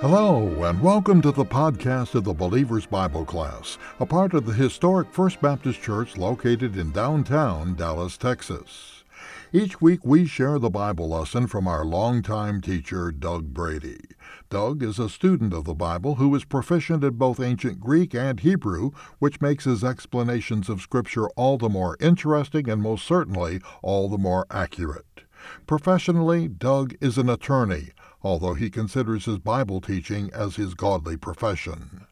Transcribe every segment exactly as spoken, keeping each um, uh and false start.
Hello, and welcome to the podcast of the Believer's Bible Class, a part of the historic First Baptist Church located in downtown Dallas, Texas. Each week we share the Bible lesson from our longtime teacher, Doug Brady. Doug is a student of the Bible who is proficient in both ancient Greek and Hebrew, which makes his explanations of Scripture all the more interesting and most certainly all the more accurate. Professionally, Doug is an attorney, although he considers his Bible teaching as his godly profession.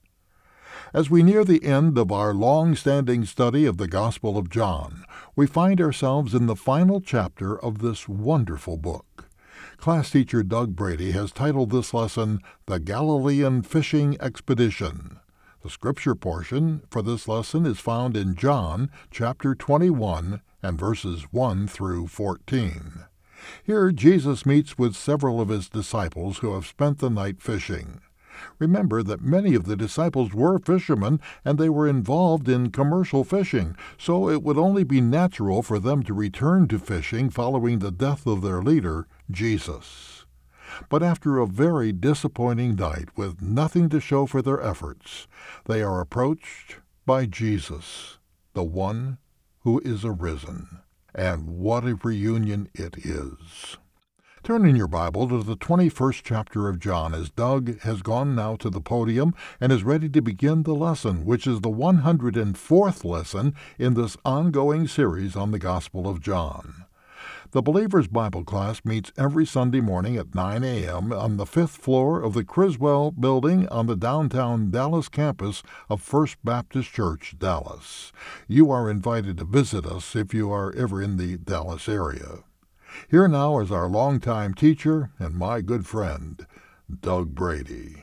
As we near the end of our long-standing study of the Gospel of John, we find ourselves in the final chapter of this wonderful book. Class teacher Doug Brady has titled this lesson, The Galilean Fishing Expedition. The scripture portion for this lesson is found in John chapter twenty-one and verses one through fourteen. Here, Jesus meets with several of his disciples who have spent the night fishing. Remember that many of the disciples were fishermen, and they were involved in commercial fishing, so it would only be natural for them to return to fishing following the death of their leader, Jesus. But after a very disappointing night with nothing to show for their efforts, they are approached by Jesus, the one who is arisen. And what a reunion it is. Turn in your Bible to the twenty-first chapter of John, as Doug has gone now to the podium and is ready to begin the lesson, which is the one hundred fourth lesson in this ongoing series on the Gospel of John. The Believer's Bible Class meets every Sunday morning at nine a.m. on the fifth floor of the Criswell Building on the downtown Dallas campus of First Baptist Church, Dallas. You are invited to visit us if you are ever in the Dallas area. Here now is our longtime teacher and my good friend, Doug Brady.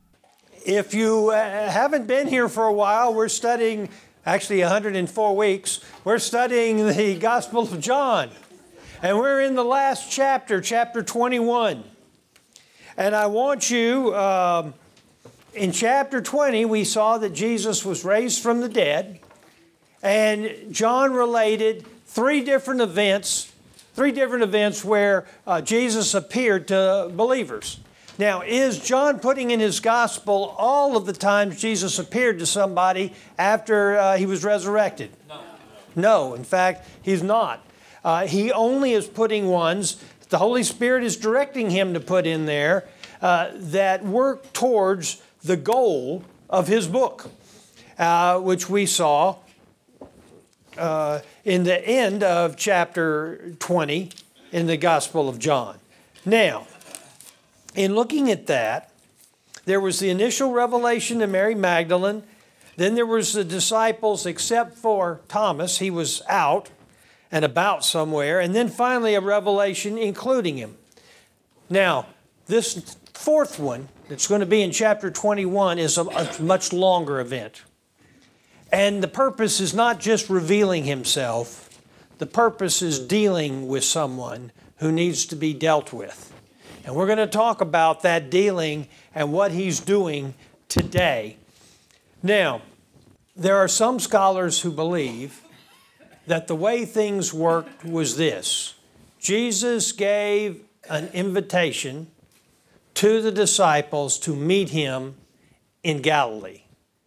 If you uh, haven't been here for a while, we're studying, actually one hundred four weeks, we're studying the Gospel of John. And we're in the last chapter, chapter twenty-one. And I want you, um, in chapter twenty, we saw that Jesus was raised from the dead. And John related three different events, three different events where uh, Jesus appeared to believers. Now, is John putting in his gospel all of the times Jesus appeared to somebody after uh, he was resurrected? No. No, in fact, he's not. Uh, he only is putting ones that the Holy Spirit is directing him to put in there uh, that work towards the goal of his book, uh, which we saw uh, in the end of chapter twenty in the Gospel of John. Now, in looking at that, there was the initial revelation to Mary Magdalene. Then there was the disciples, except for Thomas. He was out and about somewhere, and then finally a revelation including him. Now, this fourth one that's going to be in chapter twenty-one is a, a much longer event. And the purpose is not just revealing himself, the purpose is dealing with someone who needs to be dealt with. And we're going to talk about that dealing and what he's doing today. Now, there are some scholars who believe that the way things worked was this. Jesus gave an invitation to the disciples to meet him in Galilee.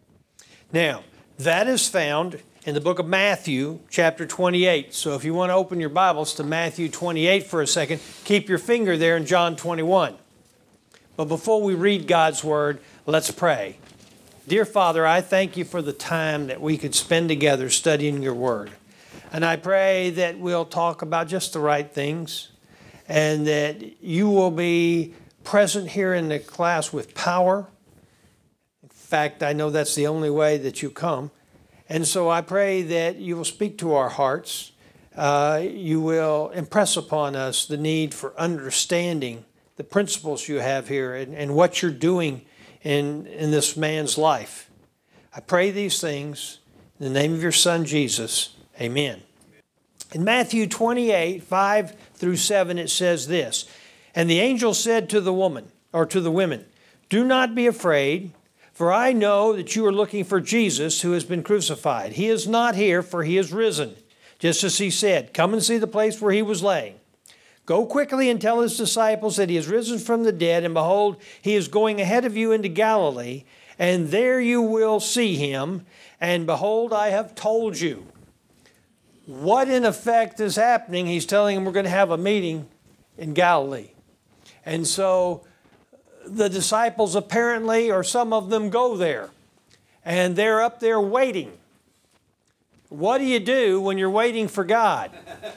Now, that is found in the book of Matthew, chapter twenty-eight. So if you want to open your Bibles to Matthew twenty-eight for a second, keep your finger there in John twenty-one. But before we read God's Word, let's pray. Dear Father, I thank you for the time that we could spend together studying your Word. And I pray that we'll talk about just the right things and that you will be present here in the class with power. In fact, I know that's the only way that you come. And so I pray that you will speak to our hearts. Uh, you will impress upon us the need for understanding the principles you have here and, and what you're doing in, in this man's life. I pray these things in the name of your Son, Jesus. Amen. In Matthew twenty-eight, five through seven, it says this, "And the angel said to the woman, or to the women, 'Do not be afraid, for I know that you are looking for Jesus who has been crucified. He is not here, for he is risen, just as he said. Come and see the place where he was laying. Go quickly and tell his disciples that he is risen from the dead, and behold, he is going ahead of you into Galilee, and there you will see him, and behold, I have told you. What in effect is happening? He's telling them we're going to have a meeting in Galilee. And so the disciples apparently, or some of them, go there. And they're up there waiting. What do you do when you're waiting for God?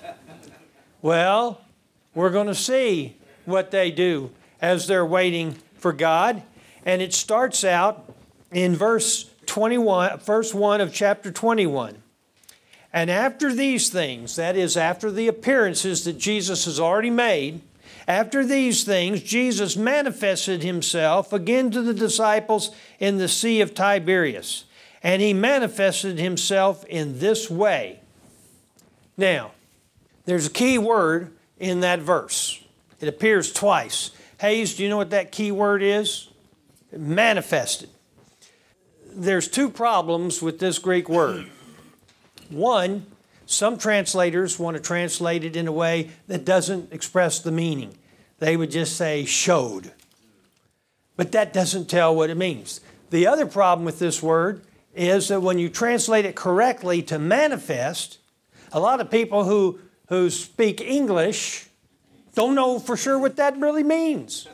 Well, we're going to see what they do as they're waiting for God. And it starts out in verse twenty-one, verse one of chapter twenty-one. And after these things, that is, after the appearances that Jesus has already made, after these things, Jesus manifested himself again to the disciples in the Sea of Tiberias. And he manifested himself in this way. Now, there's a key word in that verse. It appears twice. Hayes, do you know what that key word is? Manifested. There's two problems with this Greek word. One, some translators want to translate it in a way that doesn't express the meaning. They would just say showed. But that doesn't tell what it means. The other problem with this word is that when you translate it correctly to manifest, a lot of people who, who speak English don't know for sure what that really means.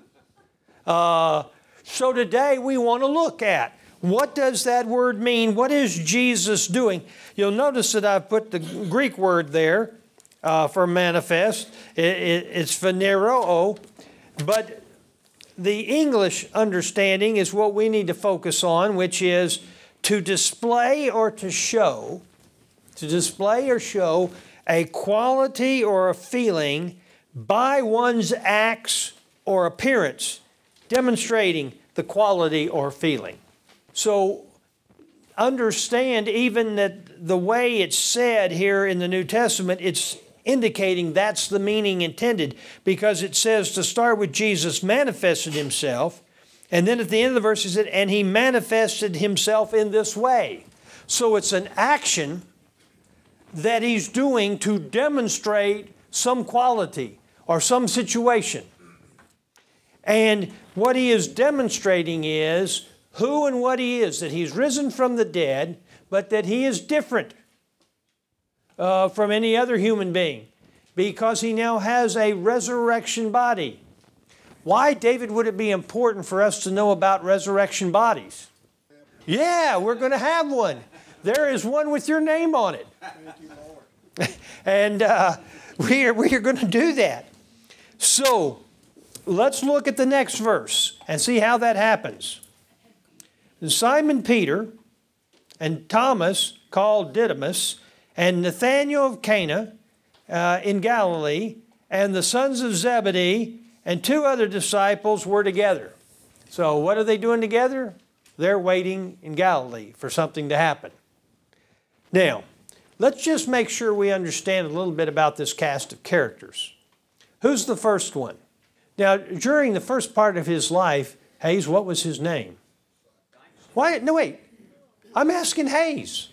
Uh, so today we want to look at, what does that word mean? What is Jesus doing? You'll notice that I've put the Greek word there uh, for manifest. It, it, it's phaneroo, but the English understanding is what we need to focus on, which is to display or to show, to display or show a quality or a feeling by one's acts or appearance, demonstrating the quality or feeling. So understand even that the way it's said here in the New Testament, it's indicating that's the meaning intended, because it says to start with Jesus manifested himself, and then at the end of the verse it said, and he manifested himself in this way. So it's an action that he's doing to demonstrate some quality or some situation. And what he is demonstrating is who and what he is, that he's risen from the dead, but that he is different uh, from any other human being because he now has a resurrection body. Why, David, would it be important for us to know about resurrection bodies? Yeah, we're going to have one. There is one with your name on it. Thank you, Lord. And uh, we are, we are going to do that. So let's look at the next verse and see how that happens. Simon Peter and Thomas, called Didymus, and Nathanael of Cana uh, in Galilee, and the sons of Zebedee, and two other disciples were together. So what are they doing together? They're waiting in Galilee for something to happen. Now, let's just make sure we understand a little bit about this cast of characters. Who's the first one? Now, during the first part of his life, Hayes, what was his name? Why? No, wait. I'm asking Hayes.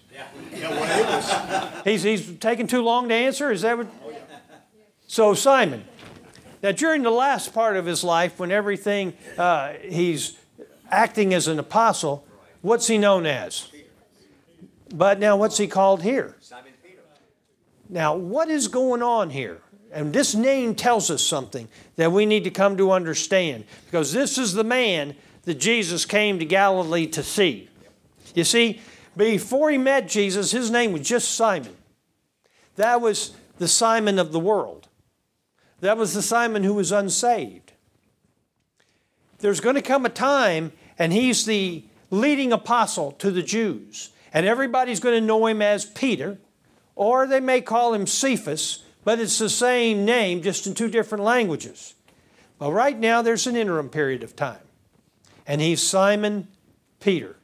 Yeah. he's, he's taking too long to answer? Is that what? So, Simon. Now, during the last part of his life, when everything, uh, he's acting as an apostle, what's he known as? But now, what's he called here? Simon Peter. Now, what is going on here? And this name tells us something that we need to come to understand, because this is the man that Jesus came to Galilee to see. You see, before he met Jesus, his name was just Simon. That was the Simon of the world. That was the Simon who was unsaved. There's going to come a time, and he's the leading apostle to the Jews, and everybody's going to know him as Peter, or they may call him Cephas, but it's the same name, just in two different languages. Well, right now, there's an interim period of time. And he's Simon Peter.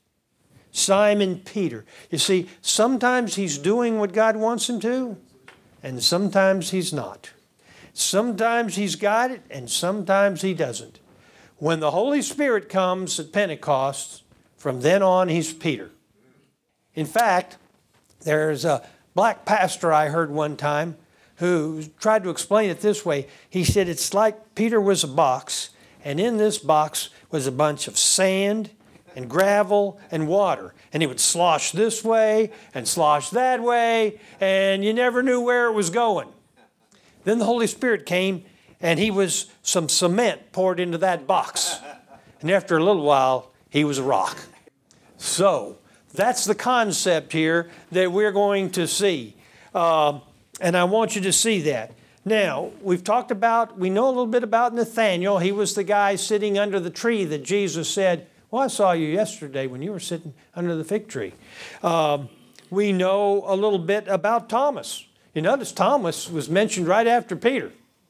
Simon Peter. You see, sometimes he's doing what God wants him to, and sometimes he's not. Sometimes he's got it, and sometimes he doesn't. When the Holy Spirit comes at Pentecost, from then on, he's Peter. In fact, there's a black pastor I heard one time who tried to explain it this way. He said it's like Peter was a box, and in this box was a bunch of sand and gravel and water. And he would slosh this way and slosh that way, and you never knew where it was going. Then the Holy Spirit came, and he was some cement poured into that box. And after a little while, he was a rock. So that's the concept here that we're going to see. Uh, and I want you to see that. Now, we've talked about, we know a little bit about Nathanael. He was the guy sitting under the tree that Jesus said, well, I saw you yesterday when you were sitting under the fig tree. Um, we know a little bit about Thomas. You notice Thomas was mentioned right after Peter.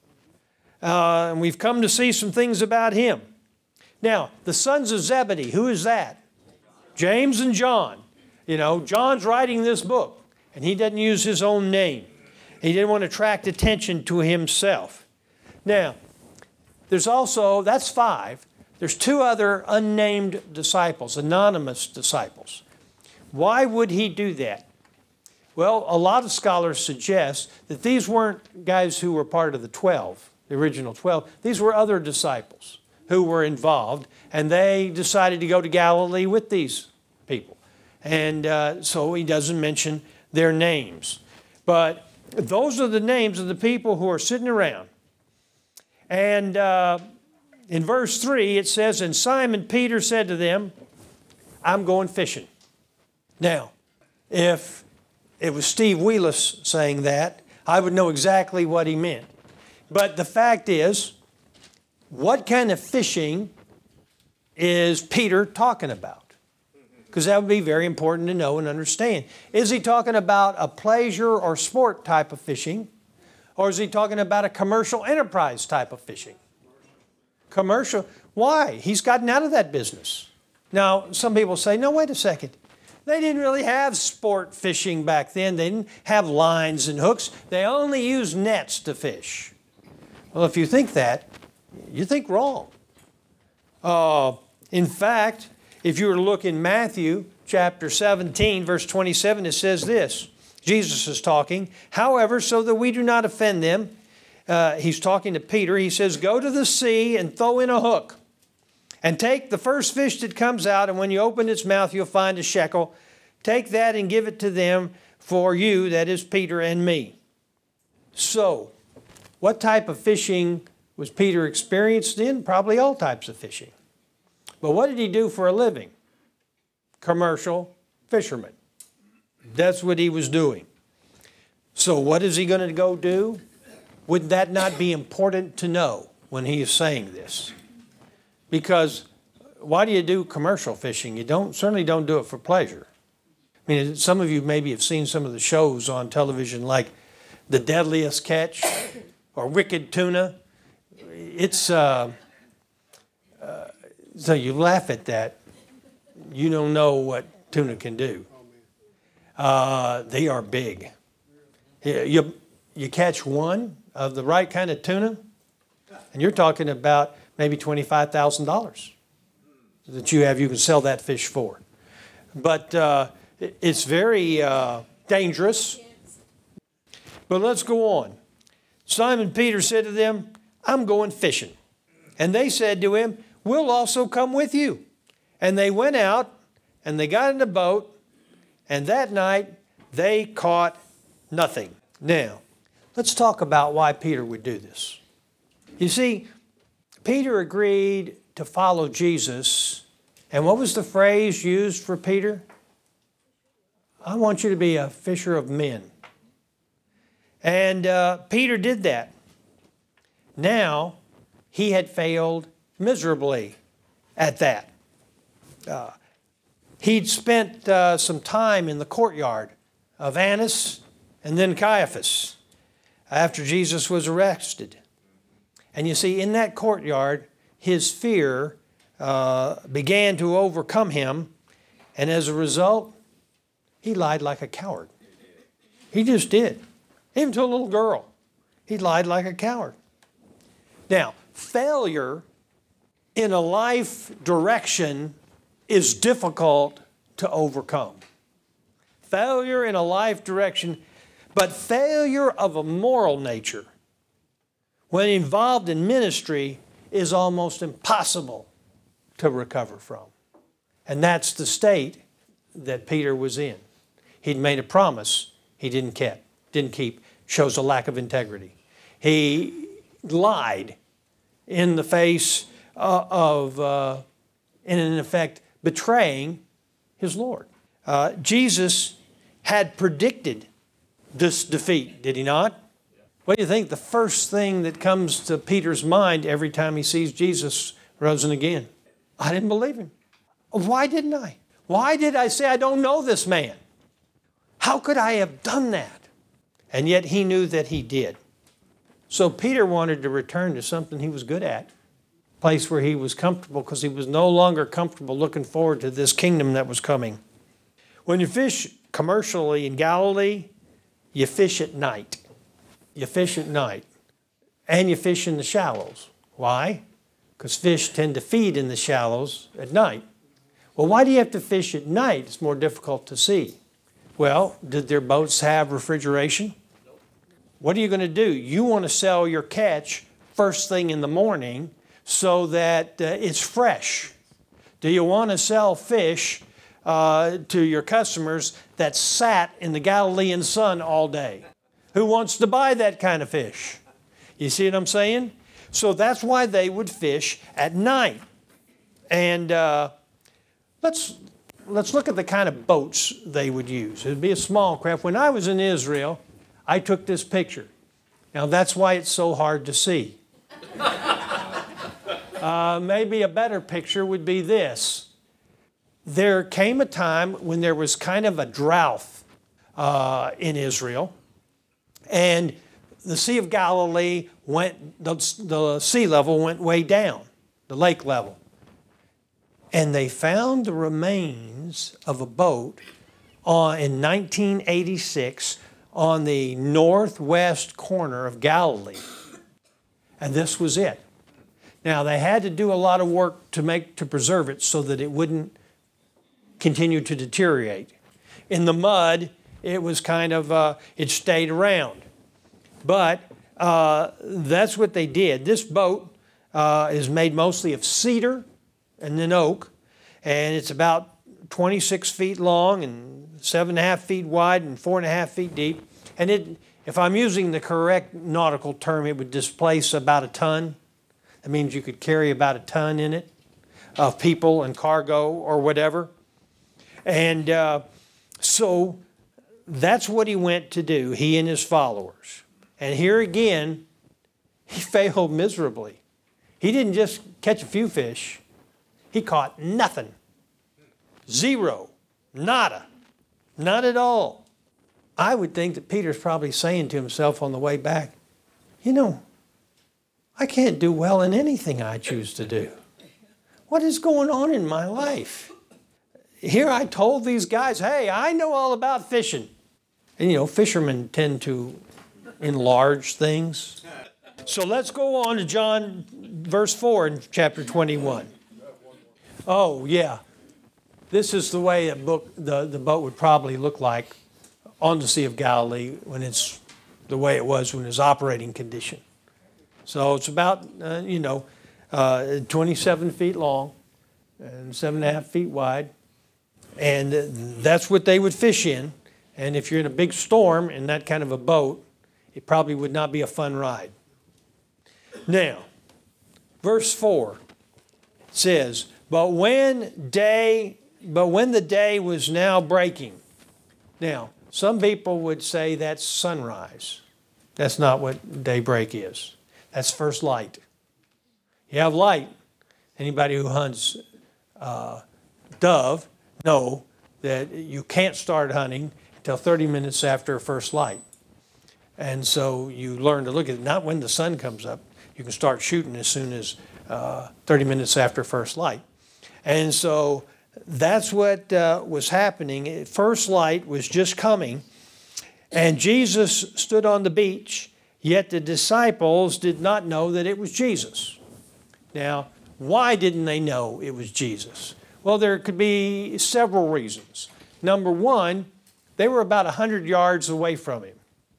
Uh, and we've come to see some things about him. Now, the sons of Zebedee, who is that? James and John. You know, John's writing this book, and he doesn't use his own name. He didn't want to attract attention to himself. Now, there's also, that's five. There's two other unnamed disciples, anonymous disciples. Why would he do that? Well, a lot of scholars suggest that these weren't guys who were part of the twelve, the original twelve. These were other disciples who were involved, and they decided to go to Galilee with these people. And uh, so he doesn't mention their names. But those are the names of the people who are sitting around. And uh, in verse three, it says, and Simon Peter said to them, I'm going fishing. Now, if it was Steve Wheelis saying that, I would know exactly what he meant. But the fact is, what kind of fishing is Peter talking about? Because that would be very important to know and understand. Is he talking about a pleasure or sport type of fishing? Or is he talking about a commercial enterprise type of fishing? Commercial. Why? He's gotten out of that business. Now, some people say, no, wait a second. They didn't really have sport fishing back then. They didn't have lines and hooks. They only used nets to fish. Well, if you think that, you think wrong. Uh, in fact, if you were to look in Matthew chapter seventeen, verse twenty-seven, it says this. Jesus is talking. However, so that we do not offend them, uh, he's talking to Peter. He says, go to the sea and throw in a hook and take the first fish that comes out, and when you open its mouth, you'll find a shekel. Take that and give it to them for you, that is Peter and me. So, what type of fishing was Peter experienced in? Probably all types of fishing. But what did he do for a living? Commercial fisherman. That's what he was doing. So what is he going to go do? Would that not be important to know when he is saying this? Because why do you do commercial fishing? You don't certainly don't do it for pleasure. I mean, some of you maybe have seen some of the shows on television like The Deadliest Catch or Wicked Tuna. It's, uh, uh, so you laugh at that. You don't know what tuna can do. Uh, they are big. You, you catch one of the right kind of tuna, and you're talking about maybe twenty-five thousand dollars that you have, you can sell that fish for. But uh, it's very uh, dangerous. But let's go on. Simon Peter said to them, I'm going fishing. And they said to him, we'll also come with you. And they went out, and they got in a boat, and that night they caught nothing. Now, let's talk about why Peter would do this. You see, Peter agreed to follow Jesus, and what was the phrase used for Peter? I want you to be a fisher of men. And uh, Peter did that. Now, he had failed miserably at that. Uh, he'd spent uh, some time in the courtyard of Annas and then Caiaphas after Jesus was arrested. And you see, in that courtyard, his fear uh, began to overcome him, and as a result, he lied like a coward. He just did. Even to a little girl, he lied like a coward. Now, failure in a life direction is difficult to overcome. Failure in a life direction, But failure of a moral nature, when involved in ministry, is almost impossible to recover from. And that's the state that Peter was in. He'd made a promise he didn't keep. Didn't keep. Shows a lack of integrity. He lied in the face uh, of, uh, and in effect, betraying his Lord. Uh, Jesus had predicted this defeat, did he not? What do you think the first thing that comes to Peter's mind every time he sees Jesus risen again? I didn't believe him. Why didn't I? Why did I say I don't know this man? How could I have done that? And yet he knew that he did. So Peter wanted to return to something he was good at, a place where he was comfortable, because he was no longer comfortable looking forward to this kingdom that was coming. When you fish commercially in Galilee, you fish at night. You fish at night. And you fish in the shallows. Why? Because fish tend to feed in the shallows at night. Well, why do you have to fish at night? It's more difficult to see. Well, did their boats have refrigeration? What are you going to do? You want to sell your catch first thing in the morning so that uh, it's fresh. Do you want to sell fish uh, to your customers that sat in the Galilean sun all day? Who wants to buy that kind of fish? You see what I'm saying? So that's why they would fish at night. And uh, let's let's look at the kind of boats they would use. It would be a small craft. When I was in Israel, I took this picture. Now that's why it's so hard to see. uh, maybe a better picture would be this. There came a time when there was kind of a drought uh, in Israel. And the Sea of Galilee went, the, the sea level went way down, the lake level. And they found the remains of a boat on, in nineteen eighty-six on the northwest corner of Galilee. And this was it. Now, they had to do a lot of work to make, to preserve it so that it wouldn't continue to deteriorate. In the mud, it was kind of, uh, it stayed around. But uh, that's what they did. This boat uh, is made mostly of cedar and then oak, and it's about twenty-six feet long and seven and a half feet wide and four and a half feet deep. And it, if I'm using the correct nautical term, it would displace about a ton. That means you could carry about a ton in it of people and cargo or whatever. And uh, so that's what he went to do, he and his followers. And here again, he failed miserably. He didn't just catch a few fish. He caught nothing. Zero. Nada. Not at all. I would think that Peter's probably saying to himself on the way back, you know, I can't do well in anything I choose to do. What is going on in my life? Here I told these guys, hey, I know all about fishing. And you know, fishermen tend to enlarge things. So let's go on to John verse four in chapter twenty-one. Oh, yeah. This is the way a book, the, the boat would probably look like on the Sea of Galilee when it's the way it was when it was operating condition. So it's about, uh, you know, uh, twenty-seven feet long and seven and a half feet wide. And uh, that's what they would fish in. And if you're in a big storm in that kind of a boat, it probably would not be a fun ride. Now, verse four says, but when day, but when the day was now breaking. Now, some people would say that's sunrise. That's not what daybreak is. That's first light. You have light. Anybody who hunts uh, dove know that you can't start hunting until thirty minutes after first light. And so you learn to look at it, not when the sun comes up. You can start shooting as soon as uh, thirty minutes after first light. And so that's what uh, was happening. First light was just coming, and Jesus stood on the beach, yet the disciples did not know that it was Jesus. Now, why didn't they know it was Jesus? Well, there could be several reasons. Number one, they were about one hundred yards away from him.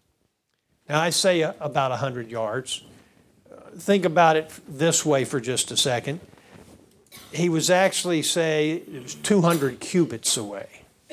Now, I say about one hundred yards. Think about it this way for just a second. He was actually, say, it was two hundred cubits away.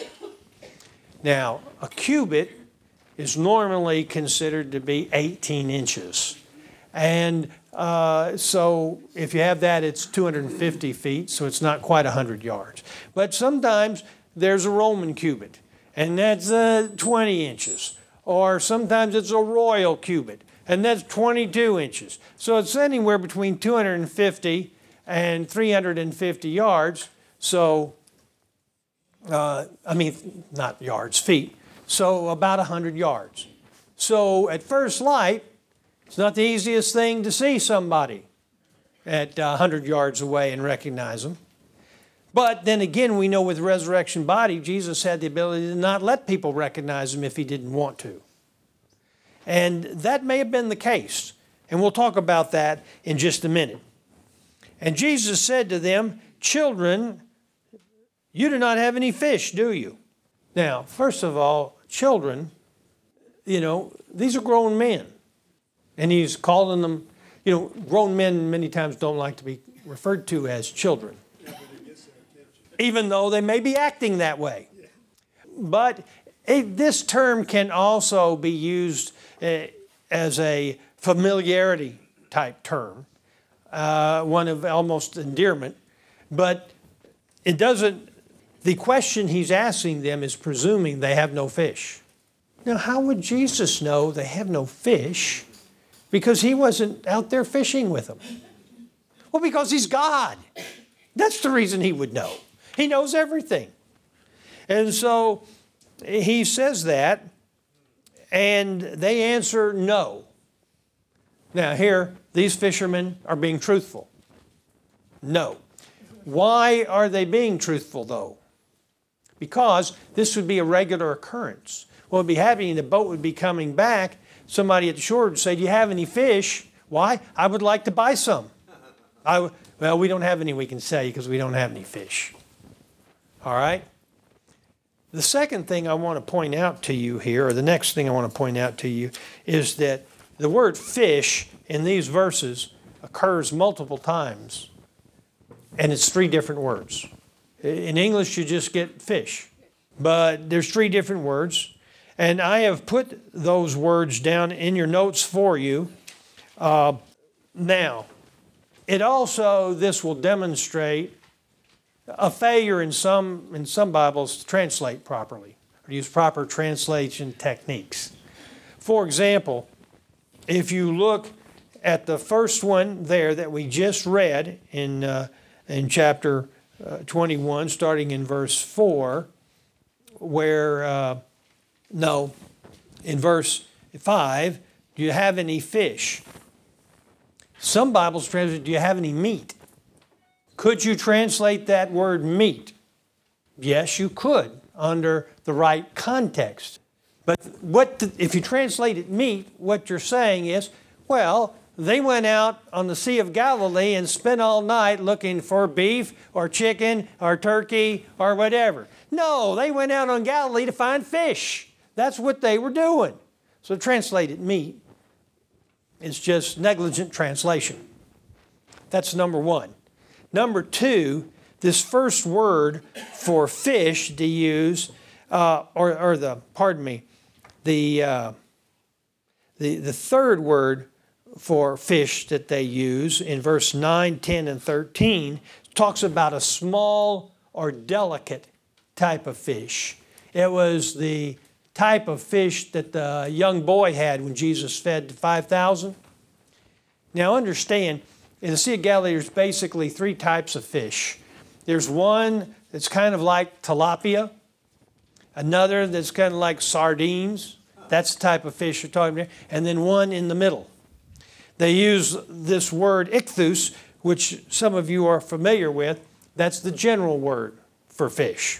Now, a cubit is normally considered to be eighteen inches. And uh, so if you have that, it's two hundred fifty feet, so it's not quite one hundred yards. But sometimes there's a Roman cubit, and that's uh, twenty inches. Or sometimes it's a royal cubit, and that's twenty-two inches. So it's anywhere between two hundred fifty and three hundred fifty yards. So, uh, I mean, not yards, feet. So about one hundred yards. So at first light, it's not the easiest thing to see somebody at one hundred yards away and recognize them. But then again, we know with the resurrection body, Jesus had the ability to not let people recognize him if he didn't want to. And that may have been the case. And we'll talk about that in just a minute. And Jesus said to them, "Children, you do not have any fish, do you?" Now, first of all, children, you know, these are grown men. And he's calling them, you know, grown men many times don't like to be referred to as children, even though they may be acting that way. But it, this term can also be used uh, as a familiarity type term, uh, one of almost endearment. But it doesn't, the question he's asking them is presuming they have no fish. Now, how would Jesus know they have no fish? Because he wasn't out there fishing with them. Well, because he's God. That's the reason he would know. He knows everything. And so he says that, and they answer no. Now here, these fishermen are being truthful. No. Why are they being truthful, though? Because this would be a regular occurrence. What would be happening, the boat would be coming back, somebody at the shore would say, "Do you have any fish?" "Why? I would like to buy some." I w- well, we don't have any we can sell you because we don't have any fish. All right? The second thing I want to point out to you here, or the next thing I want to point out to you, is that the word fish in these verses occurs multiple times, and it's three different words. In English, you just get fish, but there's three different words. And I have put those words down in your notes for you. Uh, now, it also, this will demonstrate a failure in some, in some Bibles to translate properly, or use proper translation techniques. For example, if you look at the first one there that we just read in, uh, in chapter uh, twenty-one, starting in verse four, where... Uh, No, in verse five, "Do you have any fish?" Some Bibles translate, "Do you have any meat?" Could you translate that word meat? Yes, you could, under the right context. But what the, if you translate it meat, what you're saying is, well, they went out on the Sea of Galilee and spent all night looking for beef or chicken or turkey or whatever. No, they went out on Galilee to find fish. That's what they were doing. So translated meat is just negligent translation. That's number one. Number two, this first word for fish to use, uh, or, or the, pardon me, the, uh, the, the third word for fish that they use in verse nine, ten, and thirteen talks about a small or delicate type of fish. It was the type of fish that the young boy had when Jesus fed the five thousand. Now understand, in the Sea of Galilee, there's basically three types of fish. There's one that's kind of like tilapia, another that's kind of like sardines. That's the type of fish you're talking about. And then one in the middle. They use this word ichthus, which some of you are familiar with. That's the general word for fish.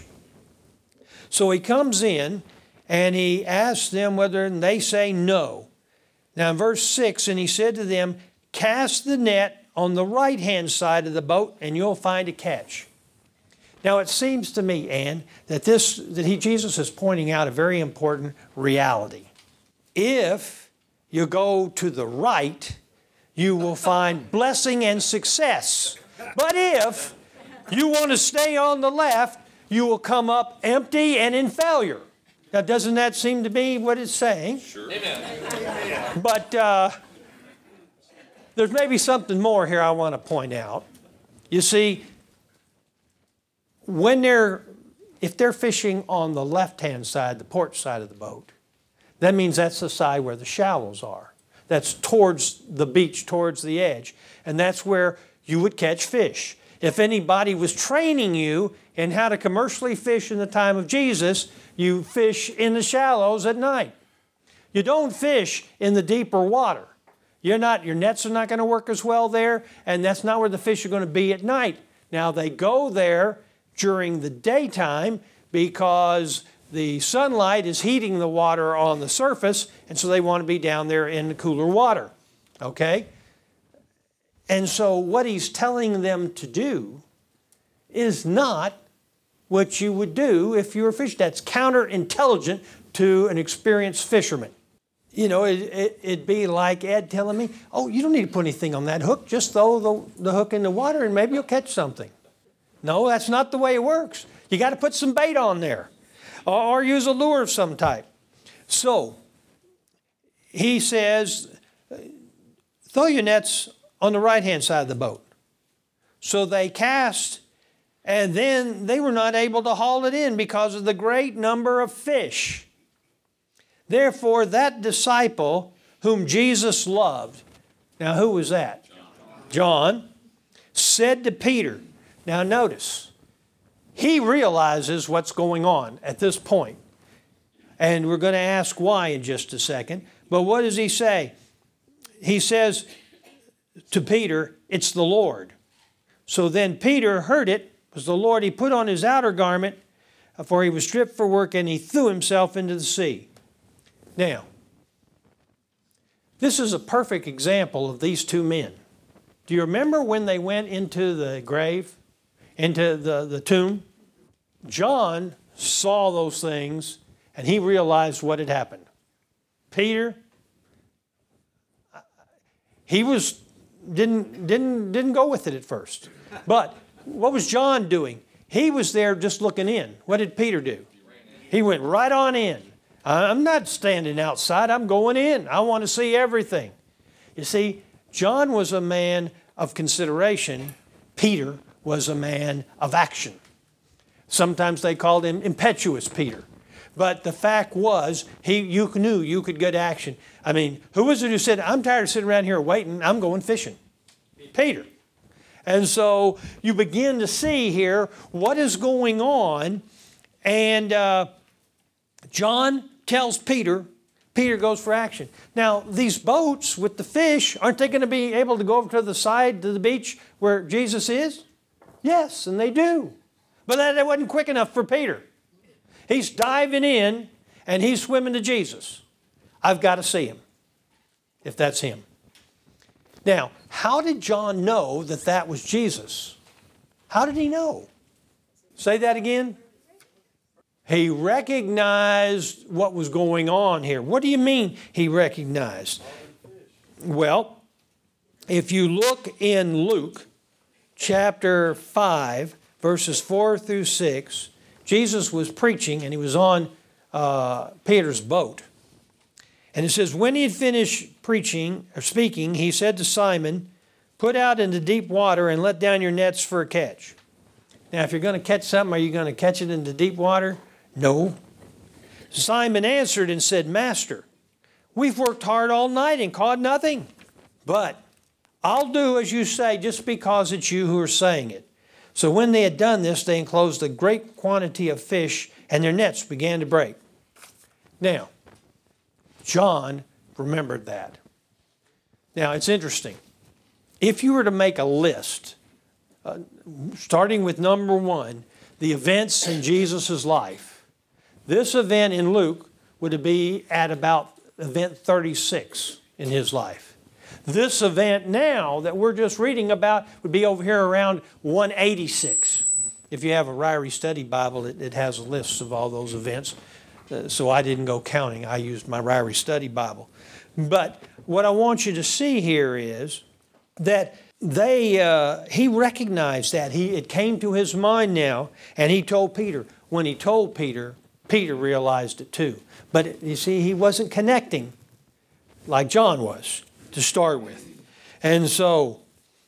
So he comes in, and he asks them whether, and they say no. Now in verse six, "And he said to them, cast the net on the right-hand side of the boat, and you'll find a catch." Now it seems to me, Ann, that this that he Jesus is pointing out a very important reality. If you go to the right, you will find blessing and success. But if you want to stay on the left, you will come up empty and in failure. Now, doesn't that seem to be what it's saying? Sure. Amen. But uh, there's maybe something more here I want to point out. You see, when they're, if they're fishing on the left-hand side, the port side of the boat, that means that's the side where the shallows are. That's towards the beach, towards the edge. And that's where you would catch fish. If anybody was training you in how to commercially fish in the time of Jesus, you fish in the shallows at night. You don't fish in the deeper water. You're not, your nets are not going to work as well there, and that's not where the fish are going to be at night. Now, they go there during the daytime because the sunlight is heating the water on the surface, and so they want to be down there in the cooler water. Okay? And so what he's telling them to do is not what you would do if you were fishing. That's counterintelligent to an experienced fisherman. You know, it, it, it'd be like Ed telling me, oh, you don't need to put anything on that hook. Just throw the, the hook in the water and maybe you'll catch something. No, that's not the way it works. You got to put some bait on there or, or use a lure of some type. So he says, throw your nets on the right-hand side of the boat. So they cast, and then they were not able to haul it in because of the great number of fish. Therefore, that disciple whom Jesus loved, now who was that? John. John, said to Peter, now notice, he realizes what's going on at this point. And we're going to ask why in just a second. But what does he say? He says to Peter, it's the Lord. So then Peter heard it was the Lord. He put on his outer garment, for he was stripped for work, and he threw himself into the sea. Now, this is a perfect example of these two men. Do you remember when they went into the grave, into the, the tomb? John saw those things, and he realized what had happened. Peter, he was didn't didn't didn't go with it at first. But what was John doing? He was there just looking in. What did Peter do? He went right on in. I'm not standing outside. I'm going in. I want to see everything. You see, John was a man of consideration. Peter was a man of action. Sometimes they called him impetuous Peter. But the fact was, he, you knew you could get action. I mean, who was it who said, I'm tired of sitting around here waiting, I'm going fishing? Peter. And so you begin to see here what is going on. And uh, John tells Peter, Peter goes for action. Now, these boats with the fish, aren't they going to be able to go over to the side, to the beach where Jesus is? Yes, and they do. But that, that wasn't quick enough for Peter. He's diving in and he's swimming to Jesus. I've got to see him, if that's him. Now, how did John know that that was Jesus? How did he know? Say that again. He recognized what was going on here. What do you mean he recognized? Well, if you look in Luke chapter five, verses four through six, Jesus was preaching and he was on uh, Peter's boat. And it says, when he had finished preaching or speaking, he said to Simon, put out into deep water and let down your nets for a catch. Now, if you're going to catch something, are you going to catch it into deep water? No. Simon answered and said, Master, we've worked hard all night and caught nothing. But I'll do as you say just because it's you who are saying it. So when they had done this, they enclosed a great quantity of fish, and their nets began to break. Now, John remembered that. Now, it's interesting. If you were to make a list, uh, starting with number one, the events in Jesus' life, this event in Luke would be at about event thirty-six in his life. This event now that we're just reading about would be over here around one eighty-six. If you have a Ryrie Study Bible, it, it has a list of all those events. uh, so I didn't go counting. I used my Ryrie Study Bible. But what I want you to see here is that they uh, he recognized that. He it came to his mind now, and he told Peter. When he told Peter, Peter realized it too. But you see, he wasn't connecting like John was to start with. And so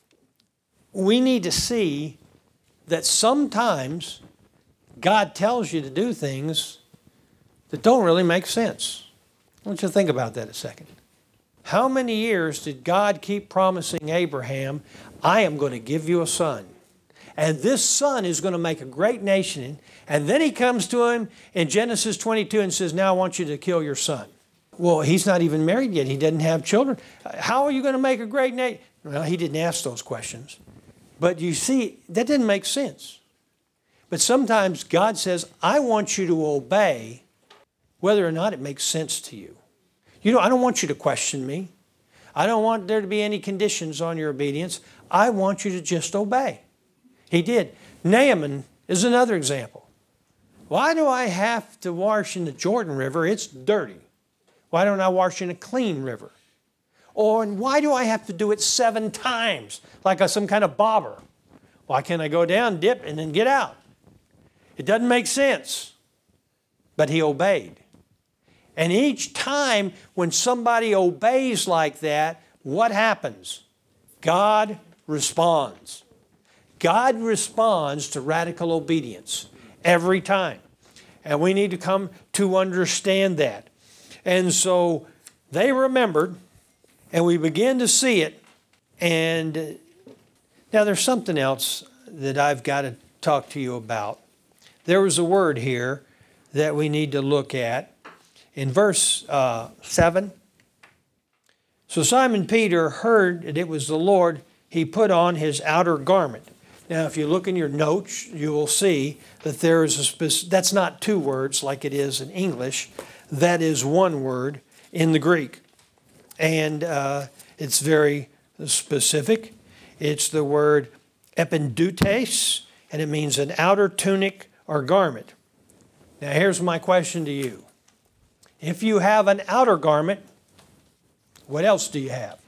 we need to see that sometimes God tells you to do things that don't really make sense. I want you to think about that a second. How many years did God keep promising Abraham, I am going to give you a son, and this son is going to make a great nation? And then he comes to him in Genesis twenty-two and says, now I want you to kill your son. Well, he's not even married yet. He doesn't have children. How are you going to make a great nation? Well, he didn't ask those questions. But you see, that didn't make sense. But sometimes God says, I want you to obey whether or not it makes sense to you. You know, I don't want you to question me. I don't want there to be any conditions on your obedience. I want you to just obey. He did. Naaman is another example. Why do I have to wash in the Jordan River? It's dirty. Why don't I wash in a clean river? Or why do I have to do it seven times like a, some kind of bobber? Why can't I go down, dip, and then get out? It doesn't make sense. But he obeyed. And each time when somebody obeys like that, what happens? God responds. God responds to radical obedience every time. And we need to come to understand that. And so they remembered, and we begin to see it. And now there's something else that I've got to talk to you about. There was a word here that we need to look at. In verse uh, seven, so Simon Peter heard that it was the Lord. He put on his outer garment. Now, if you look in your notes, you will see that there is a specific, that's not two words like it is in English. That is one word in the Greek. And uh, it's very specific. It's the word epidutes, and it means an outer tunic or garment. Now, here's my question to you. If you have an outer garment, what else do you have?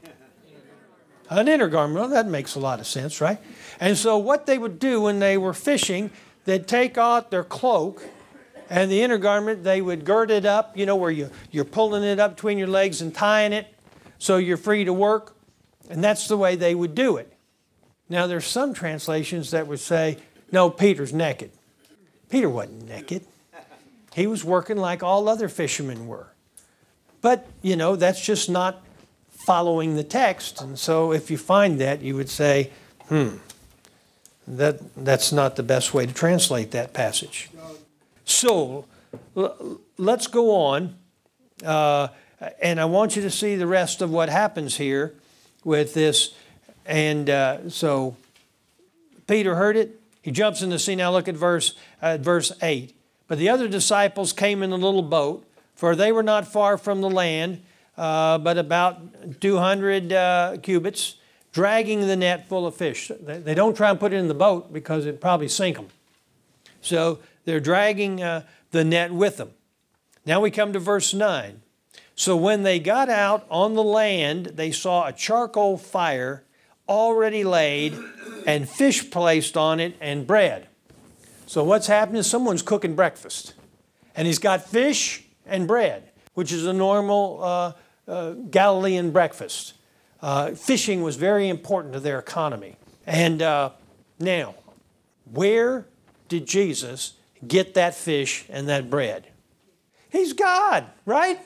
An inner garment. Well, that makes a lot of sense, right? And so what they would do when they were fishing, they'd take out their cloak, and the inner garment, they would gird it up, you know, where you, you're pulling it up between your legs and tying it so you're free to work. And that's the way they would do it. Now, there's some translations that would say, no, Peter's naked. Peter wasn't naked. He was working like all other fishermen were. But, you know, that's just not following the text. And so if you find that, you would say, hmm, that, that's not the best way to translate that passage. So l- let's go on. Uh, and I want you to see the rest of what happens here with this. And uh, so Peter heard it. He jumps in the sea. Now look at verse, uh, verse eight. But the other disciples came in a little boat, for they were not far from the land, uh, but about two hundred uh, cubits, dragging the net full of fish. They, they don't try and put it in the boat because it'd probably sink them. So they're dragging uh, the net with them. Now we come to verse nine. So when they got out on the land, they saw a charcoal fire already laid and fish placed on it and bread. So what's happening is someone's cooking breakfast. And he's got fish and bread, which is a normal uh, uh, Galilean breakfast. Uh, fishing was very important to their economy. And uh, now, where did Jesus get that fish and that bread? He's God, right?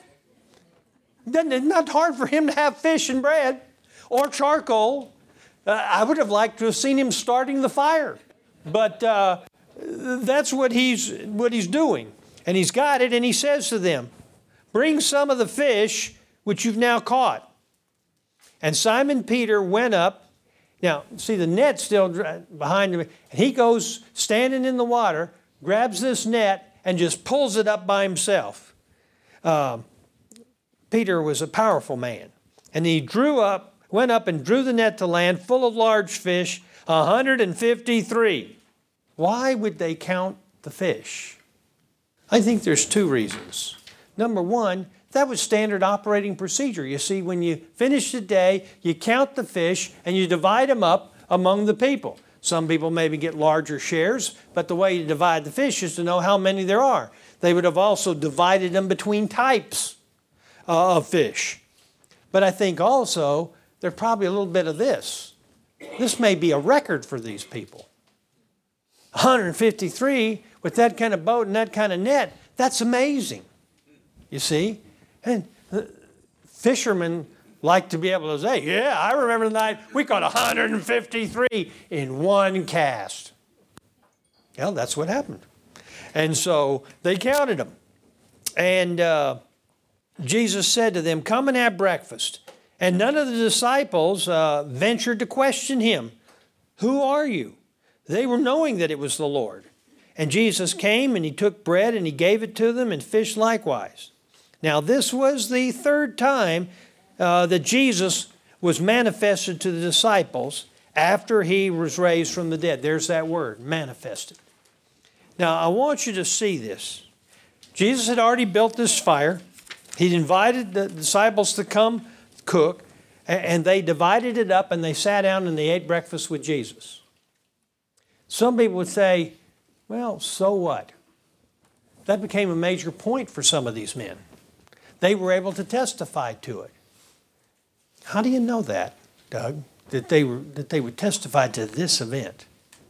It's not hard for him to have fish and bread or charcoal. Uh, I would have liked to have seen him starting the fire. But uh, that's what he's, what he's doing. And he's got it, and he says to them, bring some of the fish which you've now caught. And Simon Peter went up. Now, see, the net's still behind him. And he goes standing in the water, grabs this net, and just pulls it up by himself. Uh, Peter was a powerful man. And he drew up, went up and drew the net to land full of large fish, one hundred fifty-three. Why would they count the fish? I think there's two reasons. Number one, that was standard operating procedure. You see, when you finish the day, you count the fish and you divide them up among the people. Some people maybe get larger shares, but the way you divide the fish is to know how many there are. They would have also divided them between types uh, of fish. But I think also there's probably a little bit of this. This may be a record for these people. one hundred fifty-three with that kind of boat and that kind of net, that's amazing. You see? And fishermen like to be able to say, yeah, I remember the night we caught one hundred fifty-three in one cast. Well, that's what happened. And so they counted them. And uh, Jesus said to them, come and have breakfast. And none of the disciples uh, ventured to question him. Who are you? They were knowing that it was the Lord. And Jesus came and he took bread and he gave it to them and fish likewise. Now this was the third time uh, that Jesus was manifested to the disciples after he was raised from the dead. There's that word, manifested. Now I want you to see this. Jesus had already built this fire. He'd invited the disciples to come cook, and they divided it up and they sat down and they ate breakfast with Jesus. Some people would say, well, so what? That became a major point for some of these men. They were able to testify to it. How do you know that, Doug, that they were that they would testify to this event?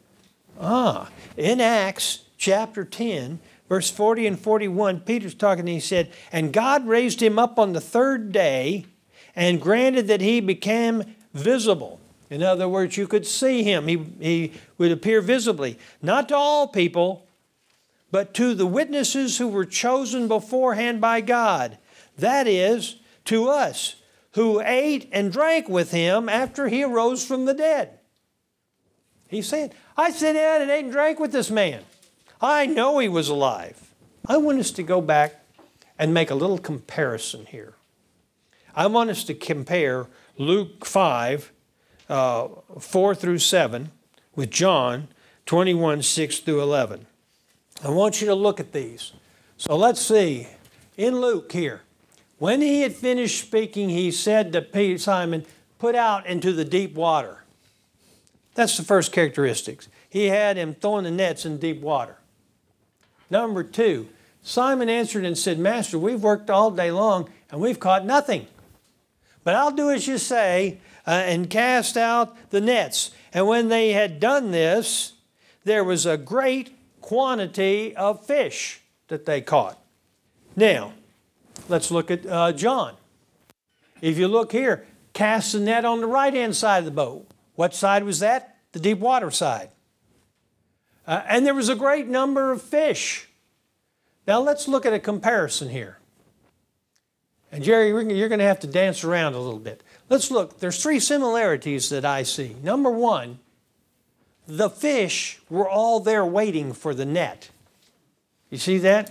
Ah, in Acts chapter ten, verse forty and forty-one, Peter's talking and he said, and God raised him up on the third day and granted that he became visible. In other words, you could see him. He, he would appear visibly, not to all people, but to the witnesses who were chosen beforehand by God. That is, to us, who ate and drank with him after he arose from the dead. He's saying, I sat down and ate and drank with this man. I know he was alive. I want us to go back and make a little comparison here. I want us to compare Luke five, uh, four through seven with John twenty-one, six through eleven. I want you to look at these. So let's see. In Luke here, when he had finished speaking, he said to Simon, put out into the deep water. That's the first characteristics. He had him throwing the nets in deep water. Number two, Simon answered and said, Master, we've worked all day long and we've caught nothing. But I'll do as you say uh, and cast out the nets. And when they had done this, there was a great quantity of fish that they caught. Now, let's look at uh, John. If you look here, cast the net on the right-hand side of the boat. What side was that? The deep water side. Uh, and there was a great number of fish. Now let's look at a comparison here. And Jerry, you're going to have to dance around a little bit. Let's look. There's three similarities that I see. Number one, the fish were all there waiting for the net. You see that?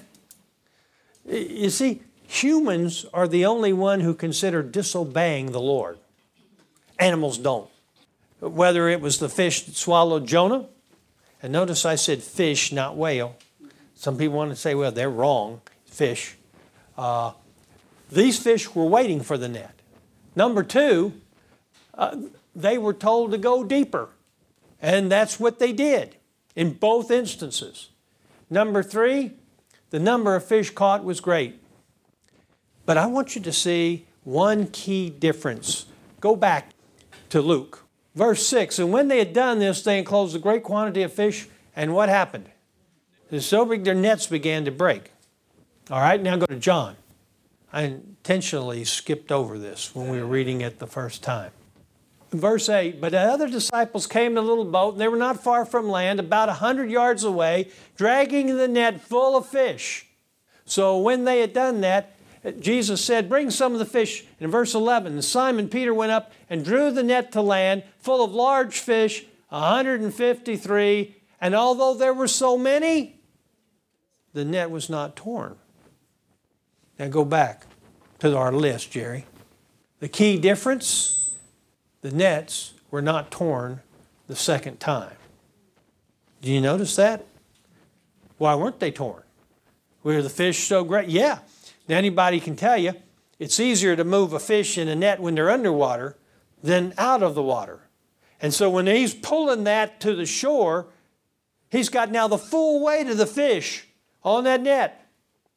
You see, humans are the only one who consider disobeying the Lord. Animals don't. Whether it was the fish that swallowed Jonah, and notice I said fish, not whale. Some people want to say, well, they're wrong, fish. Uh, these fish were waiting for the net. Number two, uh, they were told to go deeper. And that's what they did in both instances. Number three, the number of fish caught was great. But I want you to see one key difference. Go back to Luke. Verse six, and when they had done this, they enclosed a great quantity of fish, and what happened? It was so big their nets began to break. All right, now go to John. I intentionally skipped over this when we were reading it the first time. Verse eight, but the other disciples came in a little boat, and they were not far from land, about a hundred yards away, dragging the net full of fish. So when they had done that, Jesus said, bring some of the fish. In verse eleven, Simon Peter went up and drew the net to land, full of large fish, one hundred fifty-three. And although there were so many, the net was not torn. Now go back to our list, Jerry. The key difference, the nets were not torn the second time. Do you notice that? Why weren't they torn? Were the fish so great? Yeah. Anybody can tell you it's easier to move a fish in a net when they're underwater than out of the water. And so when he's pulling that to the shore, he's got now the full weight of the fish on that net.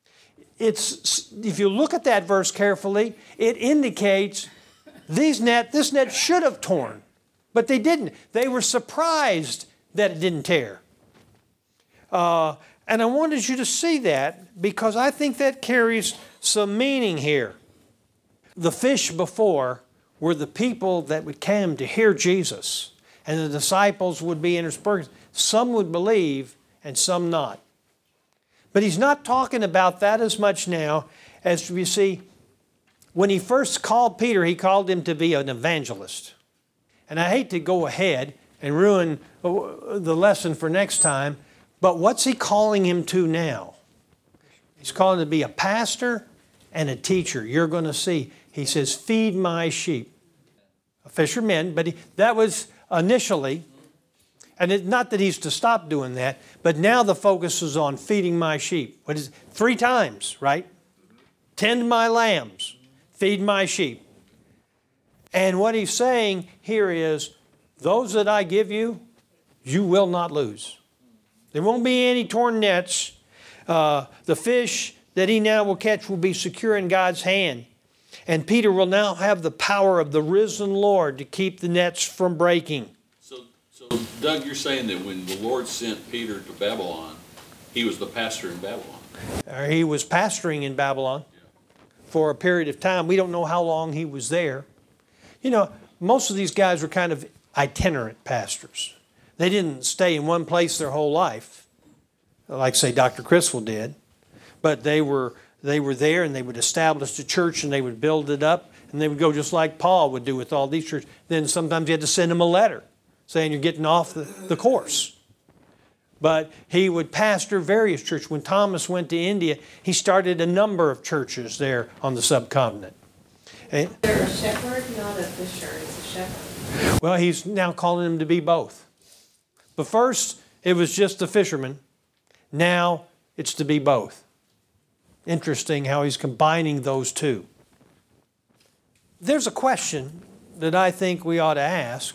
It's, if you look at that verse carefully, it indicates these net, this net should have torn, but they didn't. They were surprised that it didn't tear. Uh, and I wanted you to see that because I think that carries some meaning here. The fish before were the people that would come to hear Jesus, and the disciples would be interspersed. Some would believe and some not. But he's not talking about that as much now as we see when he first called Peter, he called him to be an evangelist. And I hate to go ahead and ruin the lesson for next time, but what's he calling him to now? He's calling him to be a pastor and a teacher. You're going to see. He says, feed my sheep. A fisherman, but he, that was initially, and it, not that he's to stop doing that, but now the focus is on feeding my sheep. What is it? Three times, right? Tend my lambs, feed my sheep. And what he's saying here is, those that I give you, you will not lose. There won't be any torn nets. Uh, the fish that he now will catch will be secure in God's hand. And Peter will now have the power of the risen Lord to keep the nets from breaking. So, so Doug, you're saying that when the Lord sent Peter to Babylon, he was the pastor in Babylon? Uh, he was pastoring in Babylon yeah. for a period of time. We don't know how long he was there. You know, most of these guys were kind of itinerant pastors. They didn't stay in one place their whole life, like, say, Doctor Criswell did. But they were they were there, and they would establish the church, and they would build it up, and they would go just like Paul would do with all these churches. Then sometimes you had to send them a letter saying you're getting off the, the course. But he would pastor various churches. When Thomas went to India, he started a number of churches there on the subcontinent. And, they're a shepherd, not a fisher. It's a shepherd. Well, he's now calling him to be both. But first, it was just the fisherman. Now, it's to be both. Interesting how he's combining those two. There's a question that I think we ought to ask.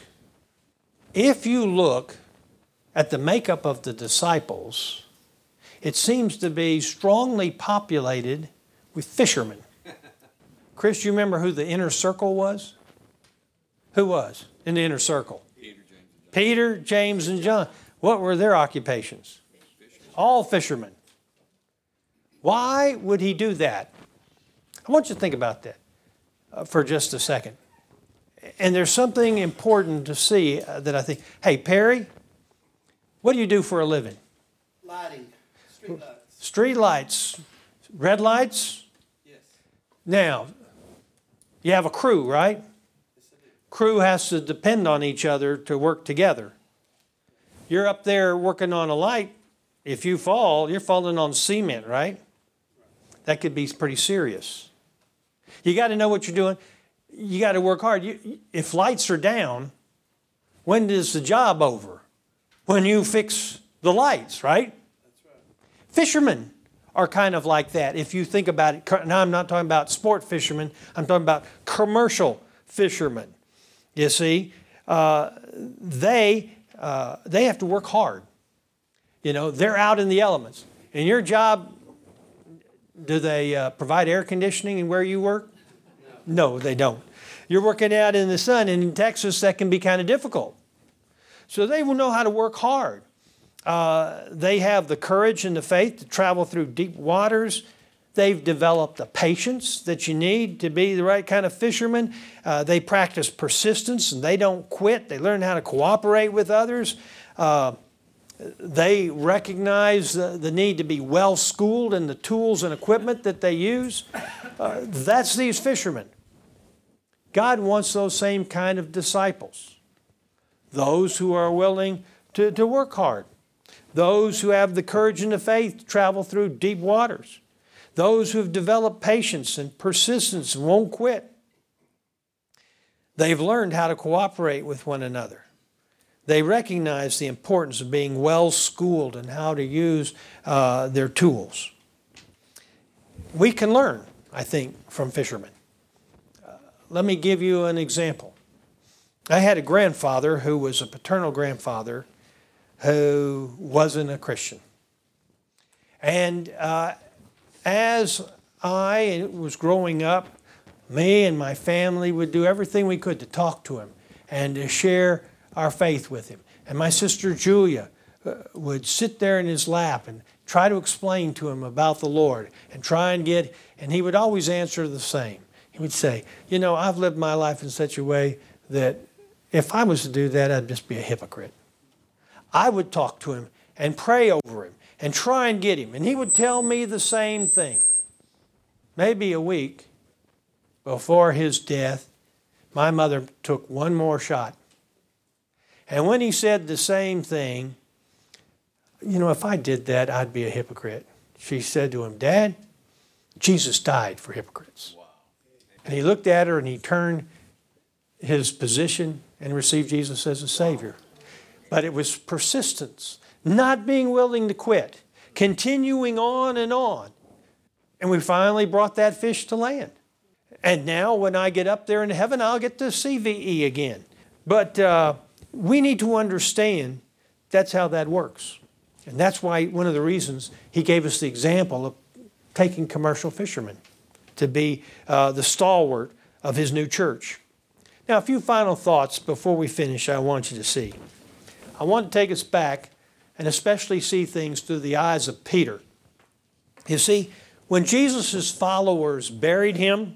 If you look at the makeup of the disciples, it seems to be strongly populated with fishermen. Chris, you remember who the inner circle was? Who was in the inner circle? Peter, James, and John. Peter, James, and John. What were their occupations? All fishermen. Why would he do that? I want you to think about that uh, for just a second. And there's something important to see uh, that I think, hey, Perry, what do you do for a living? Lighting, street lights. Street lights, red lights? Yes. Now, you have a crew, right? Yes, I do. Crew has to depend on each other to work together. You're up there working on a light. If you fall, you're falling on cement, right? That could be pretty serious. You got to know what you're doing. You got to work hard. You, if lights are down, when is the job over? When you fix the lights, right? That's right. Fishermen are kind of like that. If you think about it, now I'm not talking about sport fishermen. I'm talking about commercial fishermen. You see, uh, they uh, they have to work hard. You know, they're out in the elements. In your job, do they uh, provide air conditioning where you work? No. No, they don't. You're working out in the sun, and in Texas, that can be kind of difficult. So they will know how to work hard. Uh, they have the courage and the faith to travel through deep waters. They've developed the patience that you need to be the right kind of fisherman. Uh, they practice persistence, and they don't quit. They learn how to cooperate with others. Uh, They recognize the, the need to be well-schooled in the tools and equipment that they use. Uh, that's these fishermen. God wants those same kind of disciples. Those who are willing to, to work hard. Those who have the courage and the faith to travel through deep waters. Those who have developed patience and persistence and won't quit. They've learned how to cooperate with one another. They recognize the importance of being well-schooled and how to use uh, their tools. we can learn, I think, from fishermen. Uh, let me give you an example. I had a grandfather who was a paternal grandfather who wasn't a Christian. And uh, as I was growing up, me and my family would do everything we could to talk to him and to share our faith with him. And my sister Julia uh, would sit there in his lap and try to explain to him about the Lord and try and get, and he would always answer the same. He would say, you know, I've lived my life in such a way that if I was to do that, I'd just be a hypocrite. I would talk to him and pray over him and try and get him. And he would tell me the same thing. Maybe a week before his death, my mother took one more shot. And when he said the same thing, you know, if I did that, I'd be a hypocrite. She said to him, Dad, Jesus died for hypocrites. Wow. And he looked at her and he turned his position and received Jesus as a Savior. But it was persistence, not being willing to quit, continuing on and on. And we finally brought that fish to land. And now when I get up there in heaven, I'll get to see V E again. But uh, we need to understand that's how that works. And that's why one of the reasons he gave us the example of taking commercial fishermen to be uh, the stalwart of his new church. Now, a few final thoughts before we finish I want you to see. I want to take us back and especially see things through the eyes of Peter. You see, when Jesus' followers buried him,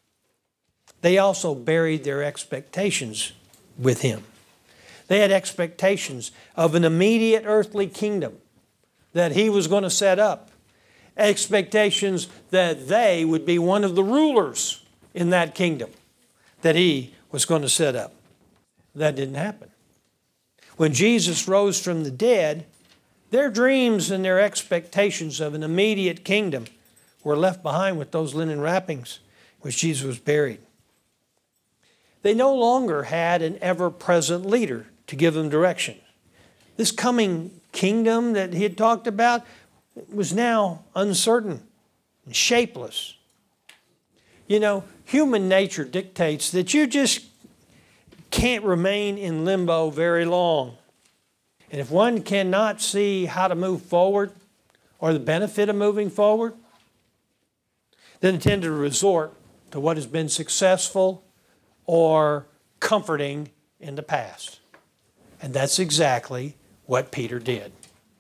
they also buried their expectations with him. They had expectations of an immediate earthly kingdom that he was going to set up. Expectations that they would be one of the rulers in that kingdom that he was going to set up. That didn't happen. When Jesus rose from the dead, their dreams and their expectations of an immediate kingdom were left behind with those linen wrappings which Jesus was buried. They no longer had an ever-present leader to give them direction. This coming kingdom that he had talked about was now uncertain and shapeless. You know, human nature dictates that you just can't remain in limbo very long. And if one cannot see how to move forward or the benefit of moving forward, then they tend to resort to what has been successful or comforting in the past. And that's exactly what Peter did.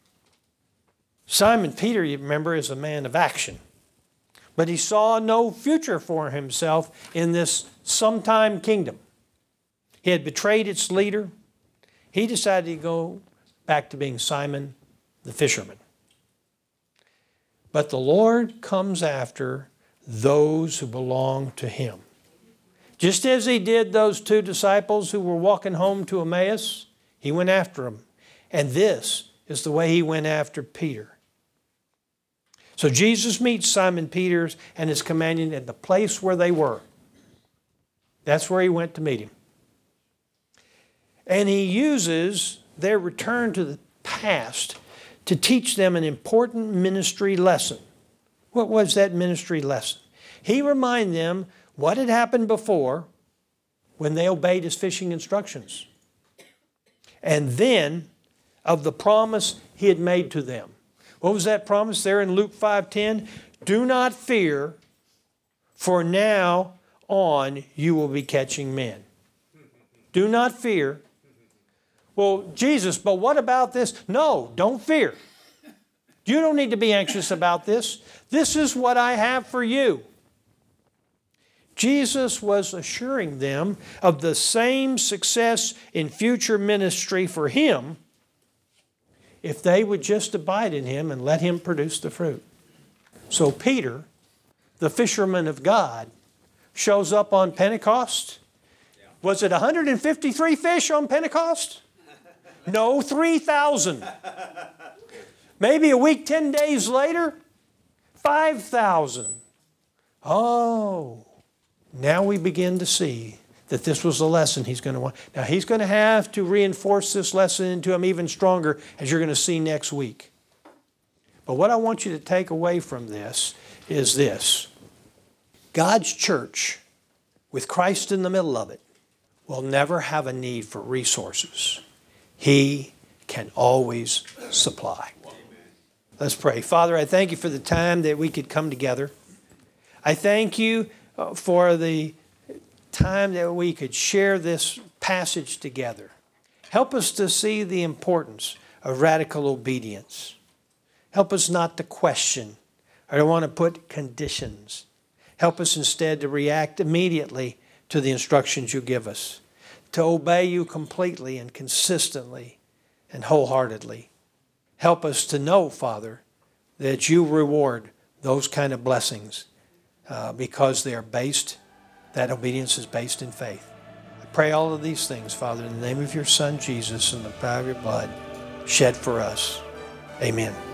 Simon Peter, you remember, is a man of action. But he saw no future for himself in this sometime kingdom. He had betrayed its leader. He decided to go back to being Simon the fisherman. But the Lord comes after those who belong to him. Just as he did those two disciples who were walking home to Emmaus, he went after them. And this is the way he went after Peter. So Jesus meets Simon Peter and his companion at the place where they were. That's where he went to meet him. And he uses their return to the past to teach them an important ministry lesson. What was that ministry lesson? He reminded them what had happened before when they obeyed his fishing instructions. And then of the promise he had made to them. What was that promise there in Luke five ten? Do not fear, for now on you will be catching men. Do not fear. Well, Jesus, but what about this? No, don't fear. You don't need to be anxious about this. This is what I have for you. Jesus was assuring them of the same success in future ministry for him if they would just abide in him and let him produce the fruit. So Peter, the fisherman of God, shows up on Pentecost. Was it one hundred fifty-three fish on Pentecost? No, three thousand. Maybe a week, ten days later, five thousand. Oh, now we begin to see that this was a lesson he's going to want. Now, he's going to have to reinforce this lesson into him even stronger, as you're going to see next week. But what I want you to take away from this is this. God's church, with Christ in the middle of it, will never have a need for resources. He can always supply. Let's pray. Father, I thank you for the time that we could come together. I thank you for the time that we could share this passage together. Help us to see the importance of radical obedience. Help us not to question or to want to put conditions. Help us instead to react immediately to the instructions you give us, to obey you completely and consistently and wholeheartedly. Help us to know, Father, that you reward those kind of blessings uh, because they are based, that obedience is based in faith. I pray all of these things, Father, in the name of your Son, Jesus, and the power of your blood shed for us. Amen.